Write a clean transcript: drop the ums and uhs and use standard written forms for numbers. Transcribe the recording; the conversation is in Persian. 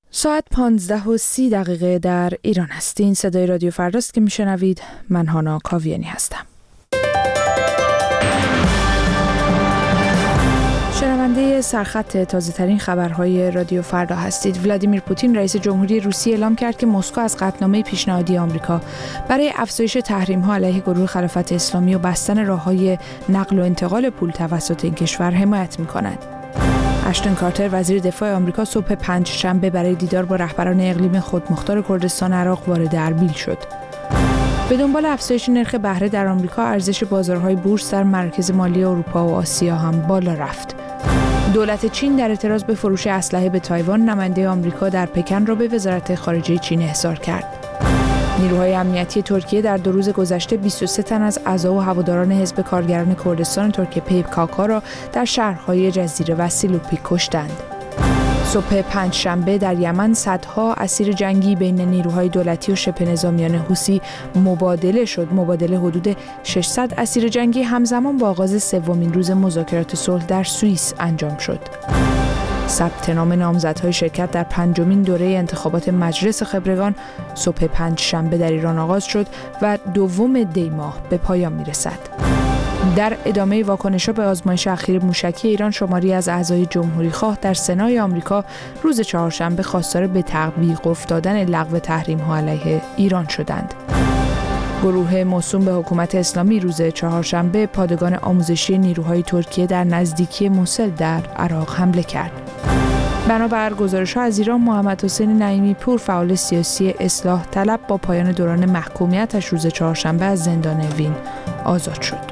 ساعت 15:30 در ایران است. این صدای رادیو فرداست که میشنوید. من هانا کاویانی هستم. شنونده سرخط تازه‌ترین خبرهای رادیو فردا هستید. ولادیمیر پوتین رئیس جمهوری روسیه اعلام کرد که مسکو از قطعنامه پیشنهادی آمریکا برای افزایش تحریم‌ها علیه گروه خلافت اسلامی و بستن راه‌های نقل و انتقال پول توسط این کشور حمایت می‌کند. اشتون کارتر وزیر دفاع آمریکا صبح پنجشنبه برای دیدار با رهبران اقلیم خودمختار کردستان عراق وارد اربیل شد. به دنبال افزایش نرخ بهره در آمریکا، ارزش بازارهای بورس در مراکز مالی اروپا و آسیا هم بالا رفت. دولت چین در اعتراض به فروش اسلحه به تایوان، نماینده آمریکا در پکن را به وزارت خارجه چین احضار کرد. نیروهای امنیتی ترکیه در 2 روز گذشته 23 تن از اعضا و هواداران حزب کارگران کردستان ترک PKK را در شهرهای جزیره و سیلوپی کشتند. صبح پنجشنبه در یمن صدها اسیر جنگی بین نیروهای دولتی و شبه نظامیان حوثی مبادله شد. مبادله حدود 600 اسیر جنگی همزمان با آغاز سومین روز مذاکرات صلح در سوئیس انجام شد. ثبت نام نامزدهای شرکت در 5مین دوره انتخابات مجلس خبرگان صبح پنجشنبه در ایران آغاز شد و 2 دی ماه به پایان میرسد. در ادامه واکنش‌ها به آزمایش اخیر موشکی ایران، شماری از اعضای جمهوری‌خواه در سنای آمریکا روز چهارشنبه خواستار به تعویق افتادن لغو تحریم‌ها علیه ایران شدند. گروه موسوم به حکومت اسلامی روز چهارشنبه پادگان آموزشی نیروهای ترکیه در نزدیکی موسل در عراق حمله کرد. بنابر گزارش‌ها از ایران، محمد حسین نعیمی پور، فعال سیاسی اصلاح طلب، با پایان دوران محکومیتش روز چهارشنبه از زندان وین آزاد شد.